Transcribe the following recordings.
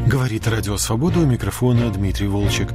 Говорит Радио Свобода, у микрофона Дмитрий Волчек.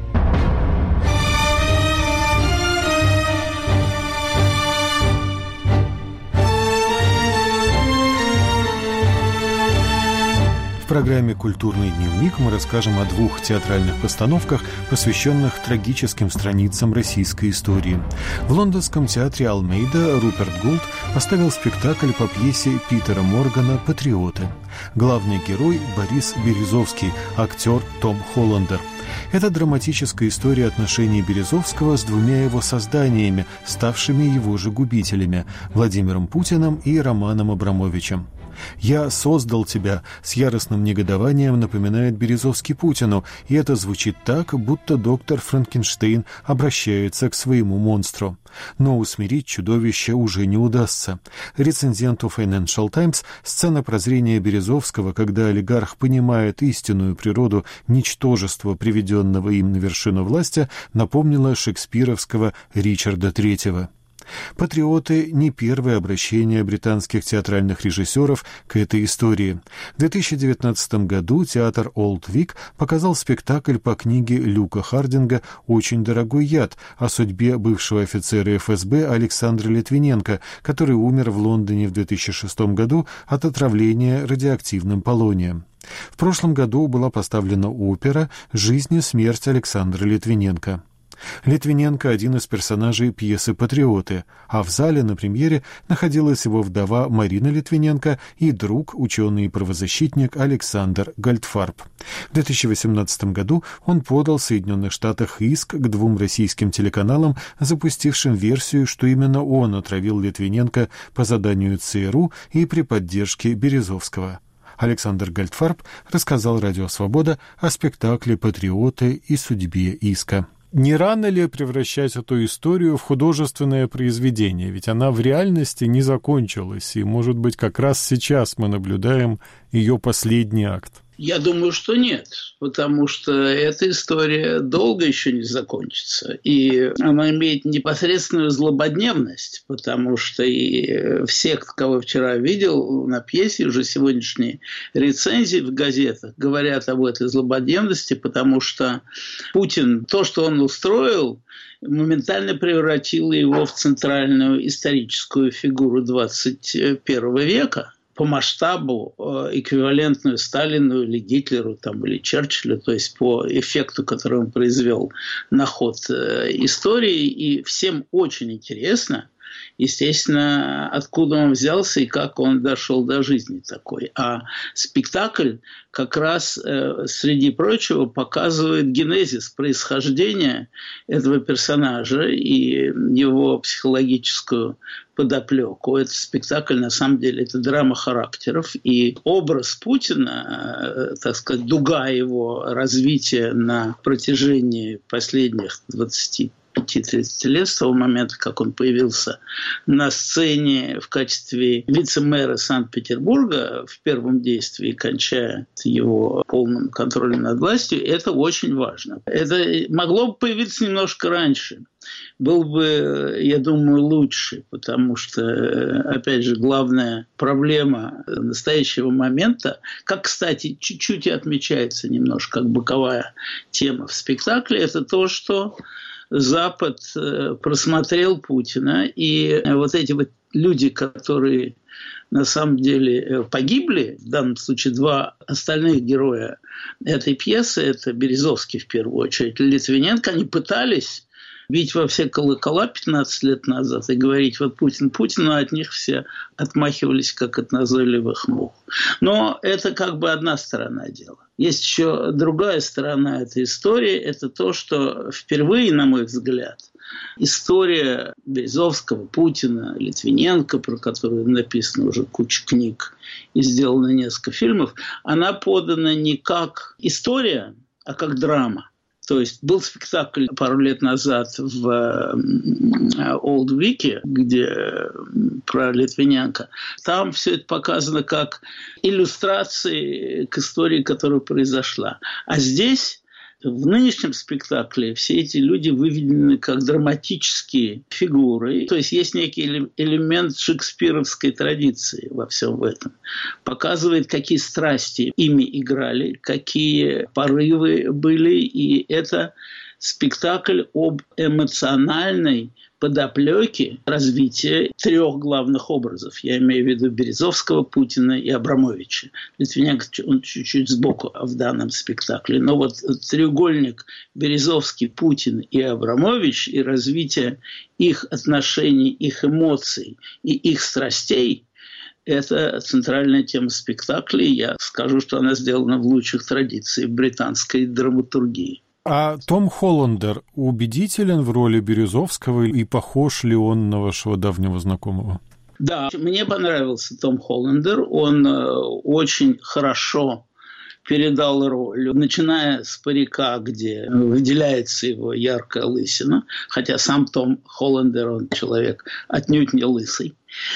В программе «Культурный дневник» мы расскажем о двух театральных постановках, посвященных трагическим страницам российской истории. В лондонском театре Алмейда Руперт Гулт поставил спектакль по пьесе Питера Моргана «Патриоты». Главный герой Борис Березовский, актер Том Холландер. Это драматическая история отношений Березовского с двумя его созданиями, ставшими его же губителями – Владимиром Путиным и Романом Абрамовичем. «Я создал тебя» с яростным негодованием напоминает Березовский Путину, и это звучит так, будто доктор Франкенштейн обращается к своему монстру. Но усмирить чудовище уже не удастся. Рецензенту Financial Times сцена прозрения Березовского, когда олигарх понимает истинную природу ничтожества, приведенного им на вершину власти, напомнила шекспировского Ричарда III. «Патриоты» — не первое обращение британских театральных режиссеров к этой истории. В 2019 году театр Олд Вик показал спектакль по книге Люка Хардинга «Очень дорогой яд» о судьбе бывшего офицера ФСБ Александра Литвиненко, который умер в Лондоне в 2006 году от отравления радиоактивным полонием. В прошлом году была поставлена опера «Жизнь и смерть Александра Литвиненко». Литвиненко – один из персонажей пьесы «Патриоты», а в зале на премьере находилась его вдова Марина Литвиненко и друг, ученый и правозащитник Александр Гольдфарб. В 2018 году он подал в Соединенных Штатах иск к двум российским телеканалам, запустившим версию, что именно он отравил Литвиненко по заданию ЦРУ и при поддержке Березовского. Александр Гольдфарб рассказал Радио Свобода о спектакле «Патриоты» и судьбе иска. Не рано ли превращать эту историю в художественное произведение? Ведь она в реальности не закончилась, и, может быть, как раз сейчас мы наблюдаем ее последний акт. Я думаю, что нет, потому что эта история долго еще не закончится. И она имеет непосредственную злободневность, потому что и все, кого вчера видел на пьесе, уже сегодняшние рецензии в газетах говорят об этой злободневности, потому что Путин, то, что он устроил, моментально превратило его в центральную историческую фигуру 21 века. По масштабу эквивалентную Сталину или Гитлеру там, или Черчиллю, то есть по эффекту, который он произвел на ход истории. И всем очень интересно, естественно, откуда он взялся и как он дошел до жизни такой. А спектакль как раз, среди прочего, показывает генезис происхождения этого персонажа и его психологическую подоплеку. Этот спектакль, на самом деле, это драма характеров. И образ Путина, так сказать, дуга его развития на протяжении последних 25-30 лет, с того момента, как он появился на сцене в качестве вице-мэра Санкт-Петербурга в первом действии, кончая его полным контролем над властью, это очень важно. Это могло бы появиться немножко раньше. Был бы, я думаю, лучше, потому что, опять же, главная проблема настоящего момента, как, кстати, чуть-чуть и отмечается немножко, как боковая тема в спектакле, это то, что Запад просмотрел Путина, и вот эти вот люди, которые на самом деле погибли, в данном случае два остальных героя этой пьесы, это Березовский в первую очередь, Литвиненко, они пытались бить во все колокола 15 лет назад и говорить вот Путин, Путин, а от них все отмахивались, как от назойливых мух. Но это как бы одна сторона дела. Есть еще другая сторона этой истории, это то, что впервые, на мой взгляд, история Березовского, Путина, Литвиненко, про которую написано уже куча книг и сделано несколько фильмов, она подана не как история, а как драма. То есть был спектакль пару лет назад в Олд Вике, где про Литвиненко. Там все это показано как иллюстрации к истории, которая произошла. А здесь В нынешнем спектакле все эти люди выведены как драматические фигуры. То есть есть некий элемент шекспировской традиции во всем этом. Показывает, какие страсти ими играли, какие порывы были. И это спектакль об эмоциональной подоплеки развития трех главных образов. Я имею в виду Березовского, Путина и Абрамовича. Литвиненко, он чуть-чуть сбоку в данном спектакле. Но вот треугольник Березовский, Путин и Абрамович и развитие их отношений, их эмоций и их страстей – это центральная тема спектакля. И я скажу, что она сделана в лучших традициях британской драматургии. А Том Холландер убедителен в роли Березовского и похож ли он на вашего давнего знакомого? Да, мне понравился Том Холландер. Он очень хорошо передал роль, начиная с парика, где выделяется его яркая лысина, хотя сам Том Холландер, он человек отнюдь не лысый.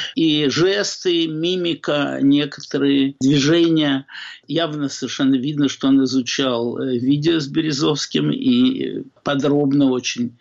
И жесты, мимика, некоторые движения. Явно совершенно видно, что он изучал видео с Березовским и подробно очень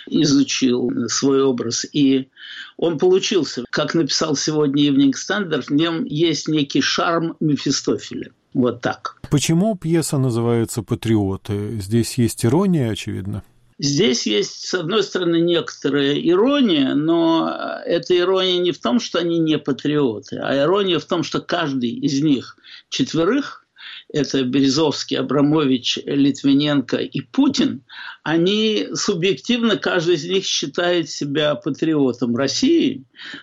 изучил свой образ. И он получился. Как написал сегодня Evening Standard, в нем есть некий шарм Мефистофеля. Вот так. Почему пьеса называется «Патриоты»? Здесь есть ирония, очевидно. Здесь есть, с одной стороны, некоторая ирония, но эта ирония не в том, что они не патриоты, а ирония в том, что каждый из них четверых, это Березовский, Абрамович, Литвиненко и Путин, они субъективно, каждый из них считает себя патриотом России,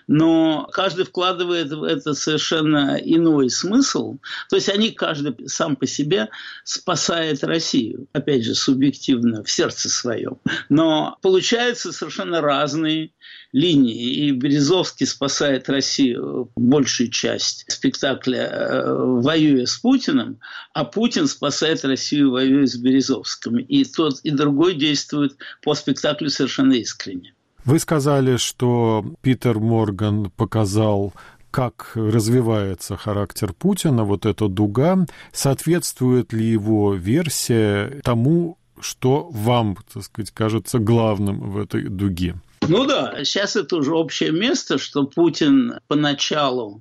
но каждый вкладывает в это совершенно иной смысл. То есть они, каждый сам по себе спасает Россию, опять же, субъективно, в сердце своем. Но получаются совершенно разные линии. И Березовский спасает Россию, большую часть спектакля, воюя с Путиным, а Путин спасает Россию, воюя с Березовским. И тот, и другой действует по спектаклю совершенно искренне. Вы сказали, что Питер Морган показал, как развивается характер Путина, вот эта дуга. Соответствует ли его версия тому, что вам, так сказать, кажется главным в этой дуге? Ну да, сейчас это уже общее место, что Путин поначалу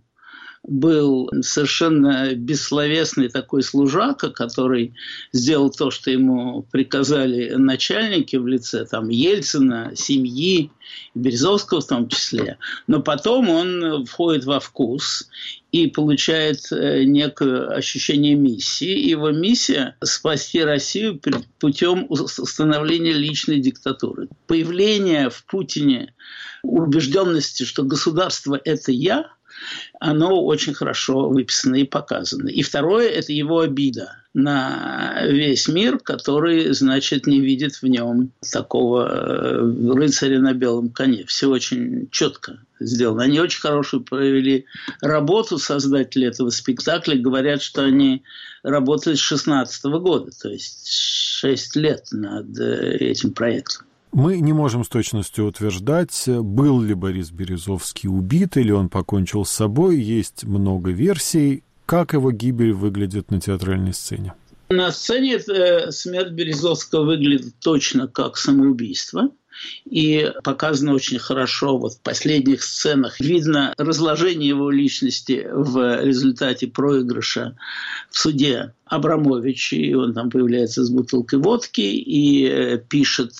был совершенно бессловесный такой служака, который сделал то, что ему приказали начальники в лице там, Ельцина, семьи, Березовского в том числе. Но потом он входит во вкус и получает некое ощущение миссии. Его миссия – спасти Россию путем установления личной диктатуры. Появление в Путине убежденности, что государство – это я, оно очень хорошо выписано и показано. И второе – это его обида на весь мир, который, значит, не видит в нем такого рыцаря на белом коне. Все очень четко сделано. Они очень хорошую провели работу, создатели этого спектакля. Говорят, что они работали с 2016 года, то есть 6 лет над этим проектом. Мы не можем с точностью утверждать, был ли Борис Березовский убит или он покончил с собой. Есть много версий. Как его гибель выглядит на театральной сцене? На сцене смерть Березовского выглядит точно как самоубийство. И показано очень хорошо вот в последних сценах. Видно разложение его личности в результате проигрыша в суде Абрамовича. И он там появляется с бутылкой водки и пишет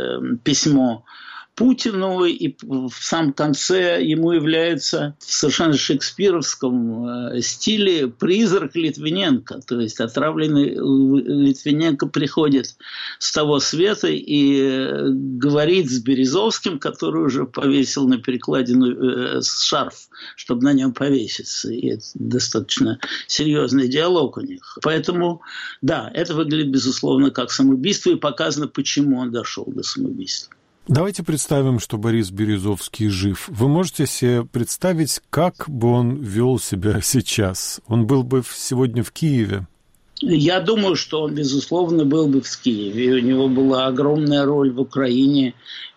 письмо Путину, и в самом конце ему является в совершенно шекспировском стиле призрак Литвиненко. То есть отравленный Литвиненко приходит с того света и говорит с Березовским, который уже повесил на перекладину шарф, чтобы на нем повеситься. И это достаточно серьезный диалог у них. Поэтому, да, это выглядит, безусловно, как самоубийство, и показано, почему он дошел до самоубийства. Давайте представим, что Борис Березовский жив. Вы можете себе представить, как бы он вел себя сейчас? Он был бы сегодня в Киеве? Я думаю, что он, безусловно, был бы в Киеве. У него была огромная роль в Украине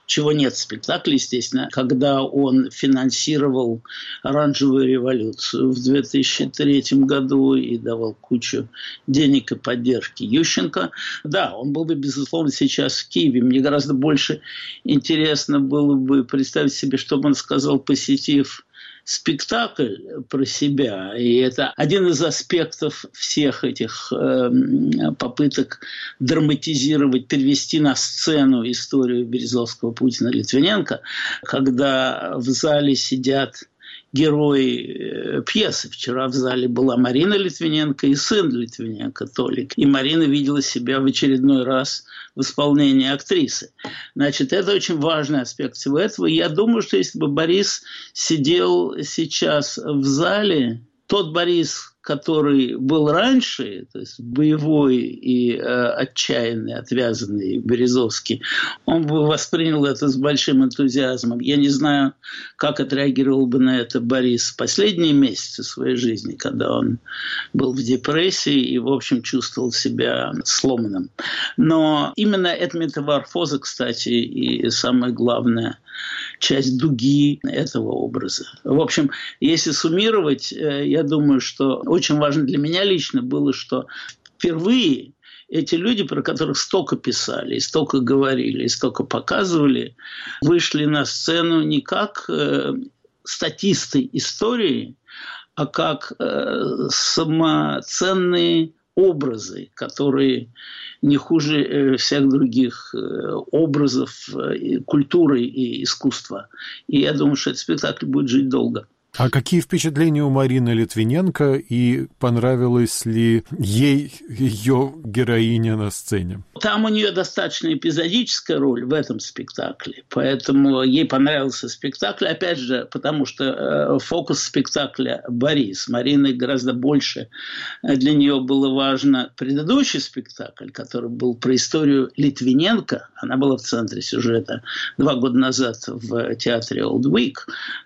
чего нет в спектакле, естественно, когда он финансировал оранжевую революцию в 2003 году и давал кучу денег и поддержки Ющенко. Да, он был бы, безусловно, сейчас в Киеве. Мне гораздо больше интересно было бы представить себе, что бы он сказал, посетив спектакль про себя. И это один из аспектов всех этих попыток драматизировать, перевести на сцену историю Березовского, Путина, Литвиненко, когда в зале сидят герои пьесы. Вчера в зале была Марина Литвиненко и сын Литвиненко, Толик. И Марина видела себя в очередной раз в исполнении актрисы. Значит, это очень важный аспект всего этого. Я думаю, что если бы Борис сидел сейчас в зале, тот Борис, который был раньше, то есть боевой и отчаянный, отвязанный Березовский, он бы воспринял это с большим энтузиазмом. Я не знаю, как отреагировал бы на это Борис в последние месяцы своей жизни, когда он был в депрессии и, в общем, чувствовал себя сломанным. Но именно эта метаморфоза, кстати, и самое главное, часть дуги этого образа. В общем, если суммировать, я думаю, что очень важно для меня лично было, что впервые эти люди, про которых столько писали, и столько говорили, и столько показывали, вышли на сцену не как статисты истории, а как самоценные образы, которые не хуже всех других образов культуры и искусства. И я думаю, что этот спектакль будет жить долго. А какие впечатления у Марины Литвиненко, и понравилась ли ей ее героиня на сцене? Там у нее достаточно эпизодическая роль в этом спектакле, поэтому ей понравился спектакль, опять же, потому что фокус спектакля Борис. Марины гораздо больше для нее было важно предыдущий спектакль, который был про историю Литвиненко. Она была в центре сюжета 2 года назад в театре Old Vic,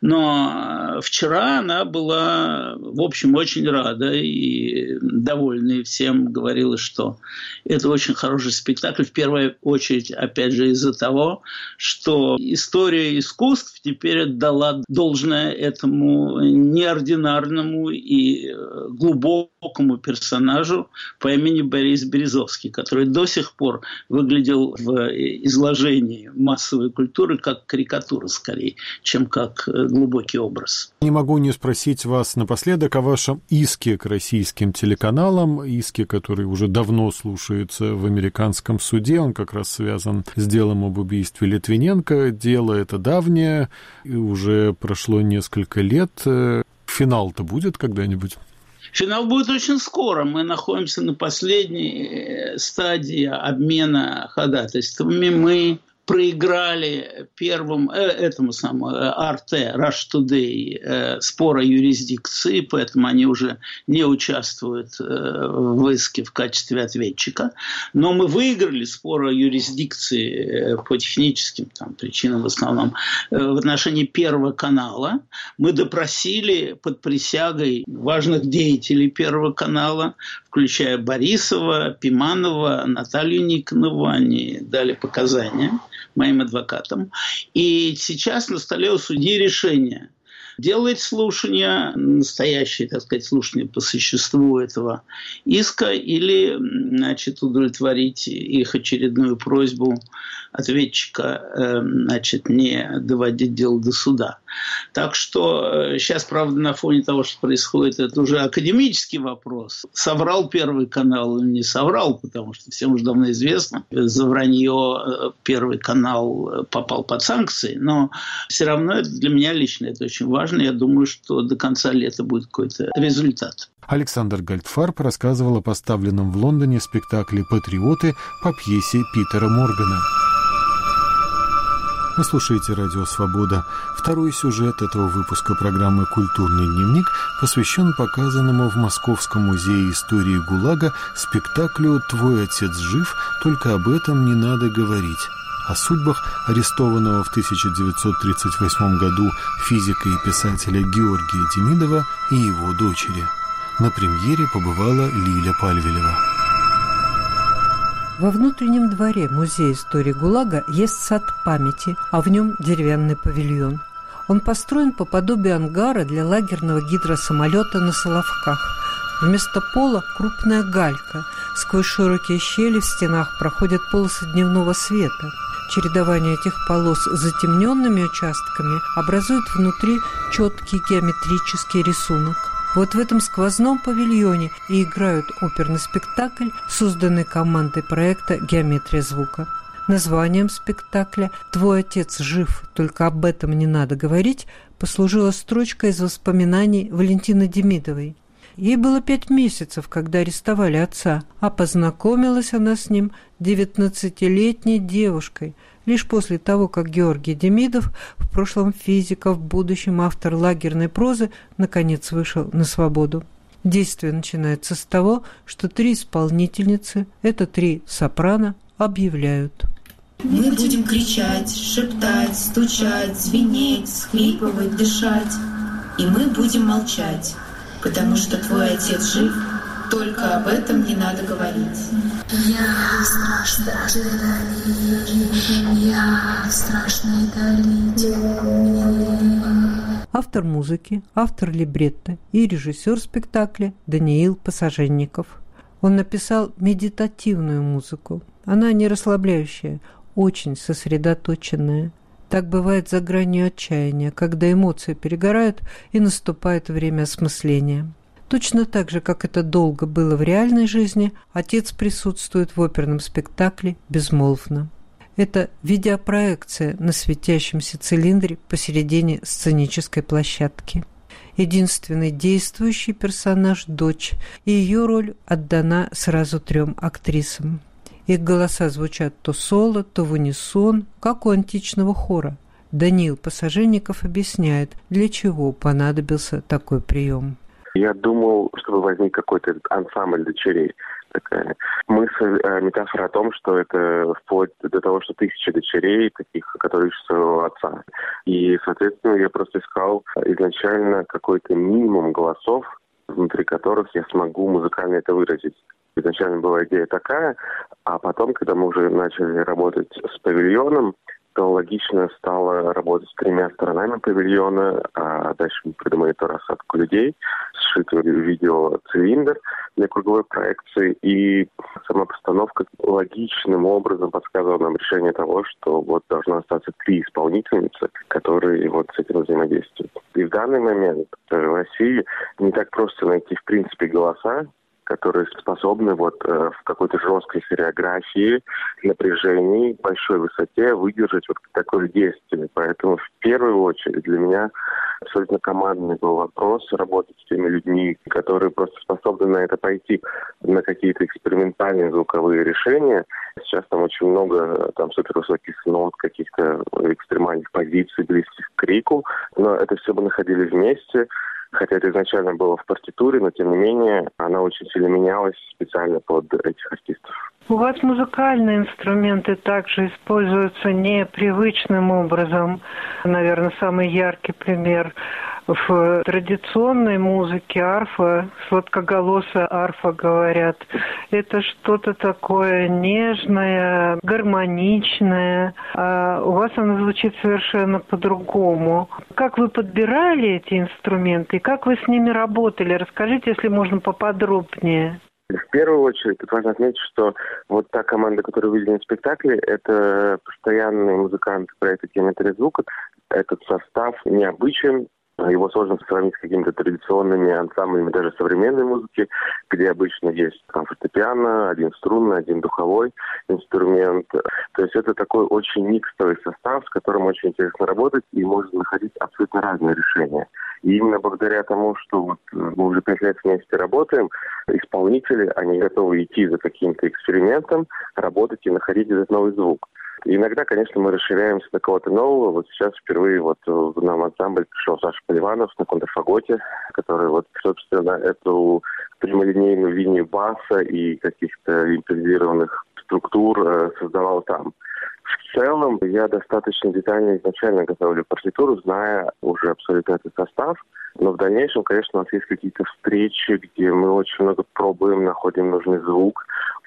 но вчера она была, в общем, очень рада и довольна, и всем говорила, что это очень хороший спектакль, в первую очередь, опять же, из-за того, что история искусств теперь отдала должное этому неординарному и глубокому персонажу по имени Борис Березовский, который до сих пор выглядел в изложении массовой культуры как карикатура, скорее, чем как глубокий образ. Не могу не спросить вас напоследок о вашем иске к российским телеканалам, иске, который уже давно слушается в американском суде, он как раз связан с делом об убийстве Литвиненко. Дело это давнее, и уже прошло несколько лет. Финал-то будет когда-нибудь? Финал будет очень скоро. Мы находимся на последней стадии обмена ходатайствами. Мы проиграли первым этому самому RT, Rush Today, спор о юрисдикции, поэтому они уже не участвуют в иске в качестве ответчика. Но мы выиграли спор о юрисдикции по техническим причинам в основном в отношении Первого канала. Мы допросили под присягой важных деятелей Первого канала, включая Борисова, Пиманова, Наталью Никонову. Они дали показания моим адвокатам. И сейчас на столе у судьи решение. Делать слушания, настоящие, так сказать, слушания по существу этого иска или, значит, удовлетворить их очередную просьбу ответчика, значит, не доводить дело до суда. Так что сейчас, правда, на фоне того, что происходит, это уже академический вопрос. Соврал Первый канал или не соврал, потому что всем уже давно известно, за вранье Первый канал попал под санкции, но все равно это для меня лично это очень важно. Я думаю, что до конца лета будет какой-то результат. Александр Гальдфарб рассказывал о поставленном в Лондоне спектакле «Патриоты» по пьесе Питера Моргана. Вы слушаете «Радио Свобода». Второй сюжет этого выпуска программы «Культурный дневник» посвящен показанному в Московском музее истории ГУЛАГа спектаклю «Твой отец жив, только об этом не надо говорить», о судьбах арестованного в 1938 году физика и писателя Георгия Демидова и его дочери. На премьере побывала Лиля Пальвелева. Во внутреннем дворе Музея истории ГУЛАГа есть сад памяти, а в нем деревянный павильон. Он построен по подобию ангара для лагерного гидросамолета на Соловках. Вместо пола крупная галька. Сквозь широкие щели в стенах проходят полосы дневного света. Чередование этих полос с затемненными участками образует внутри четкий геометрический рисунок. Вот в этом сквозном павильоне и играют оперный спектакль, созданный командой проекта «Геометрия звука». Названием спектакля «Твой отец жив, только об этом не надо говорить» послужила строчка из воспоминаний Валентины Демидовой. Ей было 5 месяцев, когда арестовали отца, а познакомилась она с ним 19-летней девушкой, лишь после того, как Георгий Демидов, в прошлом физик, а в будущем автор лагерной прозы, наконец вышел на свободу. Действие начинается с того, что 3 исполнительницы, это 3 сопрано, объявляют: мы будем кричать, шептать, стучать, звенеть, схлипывать, дышать, и мы будем молчать. Потому что твой отец жив, только об этом не надо говорить. Я в страшной дали, я в страшной дали. Автор музыки, автор либретто и режиссер спектакля Даниил Посаженников. Он написал медитативную музыку. Она не расслабляющая, очень сосредоточенная. Так бывает за гранью отчаяния, когда эмоции перегорают и наступает время осмысления. Точно так же, как это долго было в реальной жизни, отец присутствует в оперном спектакле безмолвно. Это видеопроекция на светящемся цилиндре посередине сценической площадки. Единственный действующий персонаж – дочь, и ее роль отдана сразу 3 актрисам. Их голоса звучат то соло, то в унисон, как у античного хора. Даниил Посаженников объясняет, для чего понадобился такой прием. Я думал, чтобы возник какой-то ансамбль дочерей. Такая мысль, метафора о том, что это вплоть до того, что 1000 дочерей, таких, которые ищут своего отца. И, соответственно, я просто искал изначально какой-то минимум голосов, внутри которых я смогу музыкально это выразить. Изначально была идея такая, а потом, когда мы уже начали работать с павильоном, то логично стало работать с 3 сторонами павильона, а дальше мы придумали эту рассадку людей, сшитый видеоцилиндр для круговой проекции, и сама постановка логичным образом подсказывала нам решение того, что вот должно остаться 3 исполнительницы, которые вот с этим взаимодействуют. И в данный момент в России не так просто найти, в принципе, голоса, которые способны вот в какой-то жесткой хореографии, напряжении, большой высоте выдержать вот такое действие. Поэтому в первую очередь для меня абсолютно командный был вопрос работать с теми людьми, которые просто способны на это пойти, на какие-то экспериментальные звуковые решения. Сейчас там очень много там супервысоких нот, каких-то экстремальных позиций, близких к крику, но это все мы находили вместе. Хотя это изначально было в партитуре, но тем не менее она очень сильно менялась специально под этих артистов. У вас музыкальные инструменты также используются непривычным образом. Наверное, самый яркий пример в традиционной музыке арфа, сладкоголосая арфа, говорят. Это что-то такое нежное, гармоничное, а у вас она звучит совершенно по-другому. Как вы подбирали эти инструменты и как вы с ними работали? Расскажите, если можно, поподробнее. В первую очередь, тут важно отметить, что вот та команда, которую вы видели в спектакле, это постоянные музыканты проекта «Геометрия звука». Этот состав необычен. Его сложно сравнить с какими-то традиционными ансамблями даже современной музыки, где обычно есть там фортепиано, 1 струнный, 1 духовой инструмент. То есть это такой очень микстовый состав, с которым очень интересно работать, и можно находить абсолютно разные решения. И именно благодаря тому, что вот мы уже 5 лет вместе работаем, исполнители, они готовы идти за каким-то экспериментом, работать и находить этот новый звук. И иногда, конечно, мы расширяемся до кого-то нового. Вот сейчас впервые вот в нам ансамбль пришел Саша Поливанов на контрфаготе, который вот, собственно, эту прямолинейную линию баса и каких-то импровизированных структур создавал там. В целом, я достаточно детально изначально готовлю партитуру, зная уже абсолютно этот состав. Но в дальнейшем, конечно, у нас есть какие-то встречи, где мы очень много пробуем, находим нужный звук.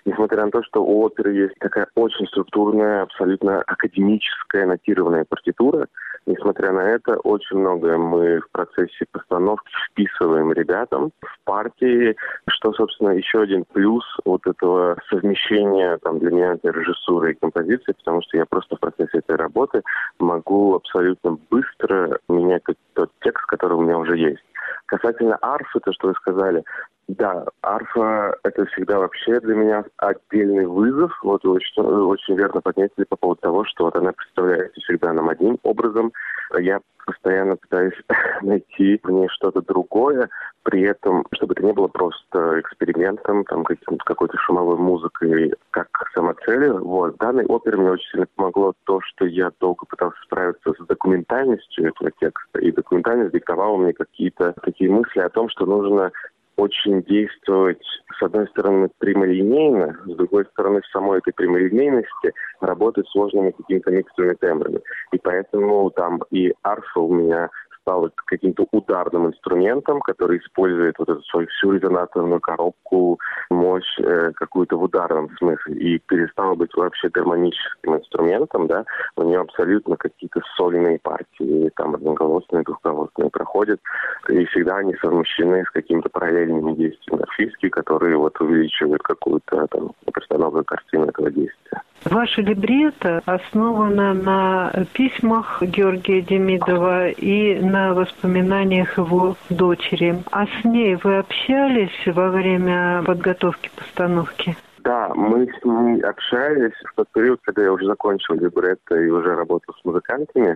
несмотря на то, что у оперы есть такая очень структурная, абсолютно академическая, нотированная партитура, несмотря на это, очень многое мы в процессе постановки вписываем ребятам в партии, что, собственно, еще один плюс вот этого совмещения там, для меня это режиссуры и композиции, потому что я просто в процессе этой работы могу абсолютно быстро менять тот текст, который у меня уже есть. Касательно арфы, то, что вы сказали, да, арфа – это всегда вообще для меня отдельный вызов. Вот вы очень верно подметили по поводу того, что вот она представляется всегда нам одним образом. Я постоянно пытаюсь найти в ней что-то другое, при этом, чтобы это не было просто экспериментом, там, какой-то шумовой музыкой, как самоцелью. Вот. В данной опере мне очень сильно помогло то, что я долго пытался справиться с документальностью этого текста, и документальность диктовала мне какие-то такие мысли о том, что нужно очень действовать, с одной стороны, прямолинейно, с другой стороны, в самой этой прямолинейности работать сложными какими-то миксовыми тембрами. И поэтому там и арфа у меня стала каким-то ударным инструментом, который использует вот эту свою всю резонаторную коробку, мощь какую-то в ударном смысле, и перестала быть вообще гармоническим инструментом, да, у нее абсолютно какие-то сольные партии, там одноголосные, двухголосные проходят, и всегда они совмещены с какими-то параллельными действиями орфистские, которые вот увеличивают какую-то там постановку картины этого действия. Ваше либретто основано на письмах Георгия Демидова и на воспоминаниях его дочери. А с ней вы общались во время подготовки постановки? Да, мы с ней общались в тот период, когда я уже закончил либретто и уже работал с музыкантами.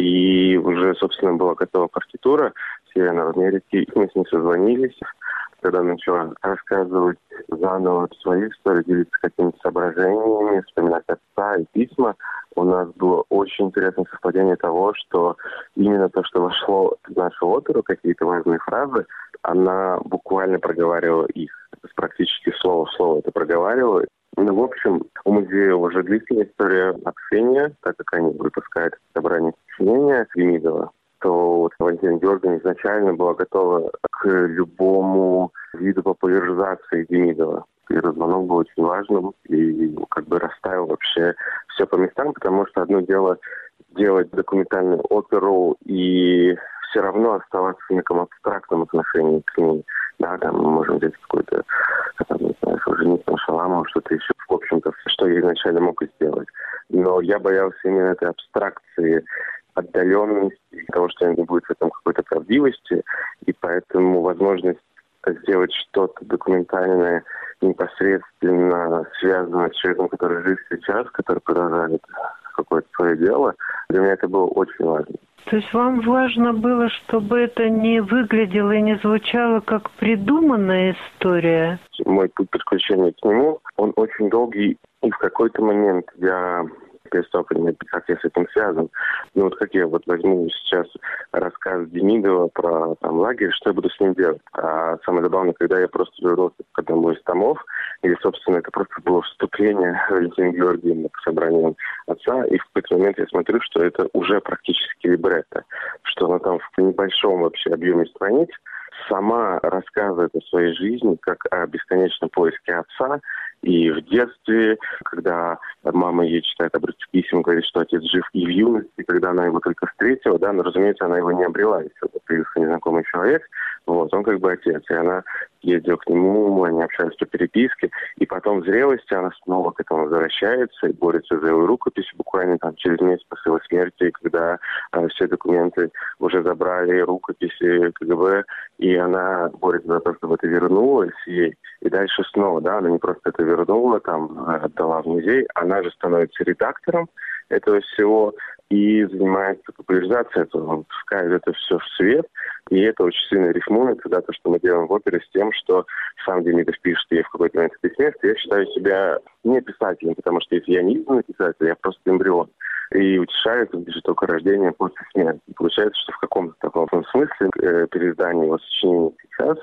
И уже, собственно, была готова партитура «Северной Америки». Мы с ней созвонились. Когда начала рассказывать заново свою историю, делиться какими-то соображениями, вспоминать отца и письма, у нас было очень интересное совпадение того, что именно то, что вошло в нашу оперу, какие-то важные фразы, она буквально проговаривала их. Практически слово в слово это проговаривала. Ну, в общем, у музея уже длительная история общения, так как они выпускают собрание сочинения Демидова, то вот Валентина Георгиевна изначально была готова к любому виду популяризации Демидова. Первый звонок был очень важным и как бы расставил вообще все по местам, потому что одно дело делать документальную оперу и все равно оставаться в неком абстрактном отношении к ней. Да, там мы можем взять какой-то, не знаю, Солженицын, Шаламов, что-то еще, в общем-то, что я изначально мог и сделать. Но я боялся именно этой абстракции, отдаленности, того, что не будет в этом какой-то правдивости, и поэтому возможность сделать что-то документальное, непосредственно связанное с человеком, который жив сейчас, который продолжает какое-то свое дело, для меня это было очень важно. То есть вам важно было, чтобы это не выглядело и не звучало как придуманная история? Мой путь подключения к нему, он очень долгий, и в какой-то момент я перестал понимать, как я с этим связан. Ну вот как я вот возьму сейчас рассказ Демидова про там лагерь, что я буду с ним делать. А самое забавное, когда я просто вернулся к одному из томов, или, собственно, это просто было вступление Валентины Георгиевны к собранию отца, и в какой-то момент я смотрю, что это уже практически либретто, что она там в небольшом вообще объеме страниц сама рассказывает о своей жизни, как о бесконечном поиске отца. И в детстве, когда мама ей читает обрывки писем, говорит, что отец жив, и в юности, когда она его только встретила, да, но, разумеется, она его не обрела, если это появился незнакомый человек, вот, он как бы отец, и она ездила к нему, они общались по переписке, и потом в зрелости она снова к этому возвращается и борется за его рукопись, буквально там через месяц после его смерти, когда все документы уже забрали, рукописи КГБ, и она борется за то, чтобы это вернулось ей, и дальше снова, да, она не просто это вернула, там, отдала в музей, она же становится редактором этого всего и занимается популяризацией этого, он пускает это все в свет, и это очень сильно рифмуется, да, то, что мы делаем в опере, с тем, что сам Демидов пишет ей в какой-то момент в письме, что я считаю себя не писателем, потому что если я не истинный писатель, я просто эмбрион. И утешает же только рождение после смерти. Получается, что в каком-то таком смысле переиздание его сочинений сейчас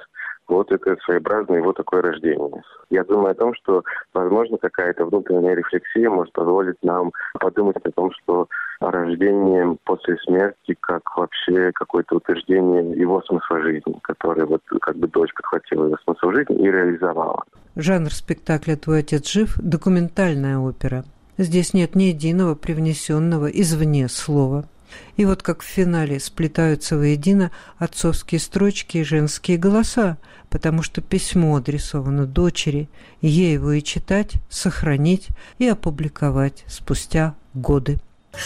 Вот это своеобразное его такое рождение. Я думаю о том, что, возможно, какая-то внутренняя рефлексия может позволить нам подумать о том, что рождение после смерти как вообще какое-то утверждение его смысла жизни, которое вот как бы дочь подхватила его смысл жизни и реализовала. Жанр спектакля «Твой отец жив» – документальная опера. Здесь нет ни единого привнесенного извне слова. И вот как в финале сплетаются воедино отцовские строчки и женские голоса, потому что письмо адресовано дочери, ей его и читать, сохранить и опубликовать спустя годы.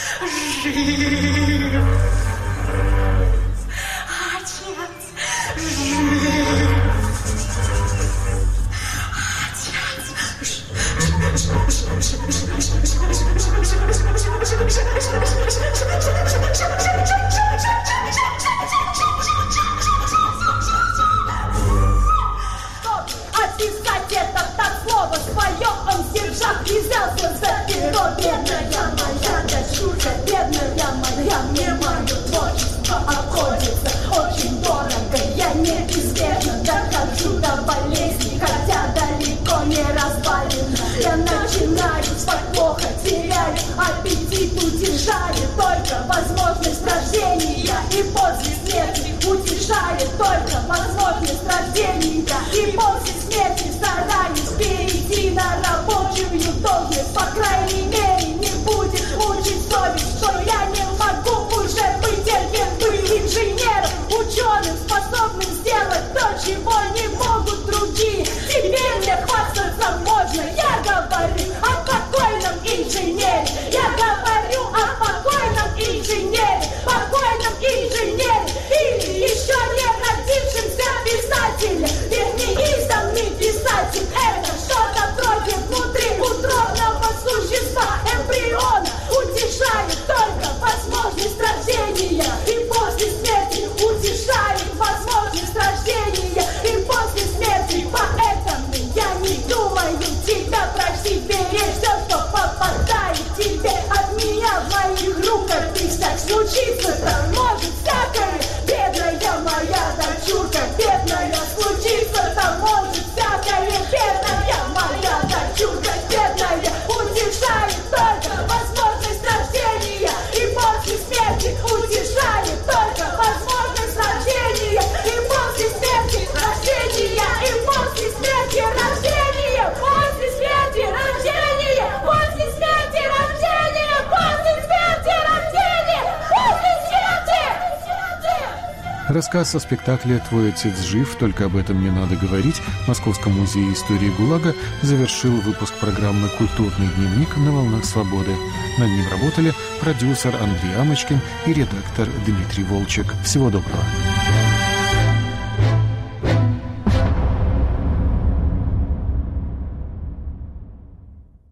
Описать это так слово свое он в сердцах и взялся за перо. Бедная моя дочурка, бедная моя, мне мое творчество обходится очень дорого. Я неизбежно дохожу до болезни, хотя далеко не разбавлена. Я начинаю спать плохо, теряю аппетит, утешает только возможность рождения. И после смерти утешает только возможность рождения. И после смерти стараюсь перейти на рабочую должность. По крайней мере не будет мучить совесть, что я не могу уже быть инженером, ученым, способным сделать то, чего не могут другие. Теперь мне хвастаться можно. Я говорю о покойном инженере. Я говорю о покойном инженере. Покойном инженере. Или еще не родившемся писателе. Вернее, издавный писатель. Это что-то вроде внутриутробного существа, эмбриона. Утешает только возможность рождения. И после смерти утешает возможность рождения. И после смерти. Поэтому я не думаю тебя просить беречь все, что попадает тебе от меня в моих рукописях. Случится-то может всякое. Бедная моя дочурка, бедная, случится-то может всякое. Бедная моя дочурка, бедная, утешает только возможность рождения. И после смерти утешает только возможность рождения. И после смерти рождения. И после смерти рождения. После смерти рождения. После смерти рождения. После смерти рождения. После смерти. Рассказ о спектакле «Твой отец жив», только об этом не надо говорить, в Московском музее истории ГУЛАГа завершил выпуск программы «Культурный дневник» на волнах свободы. Над ним работали продюсер Андрей Амочкин и редактор Дмитрий Волчек. Всего доброго.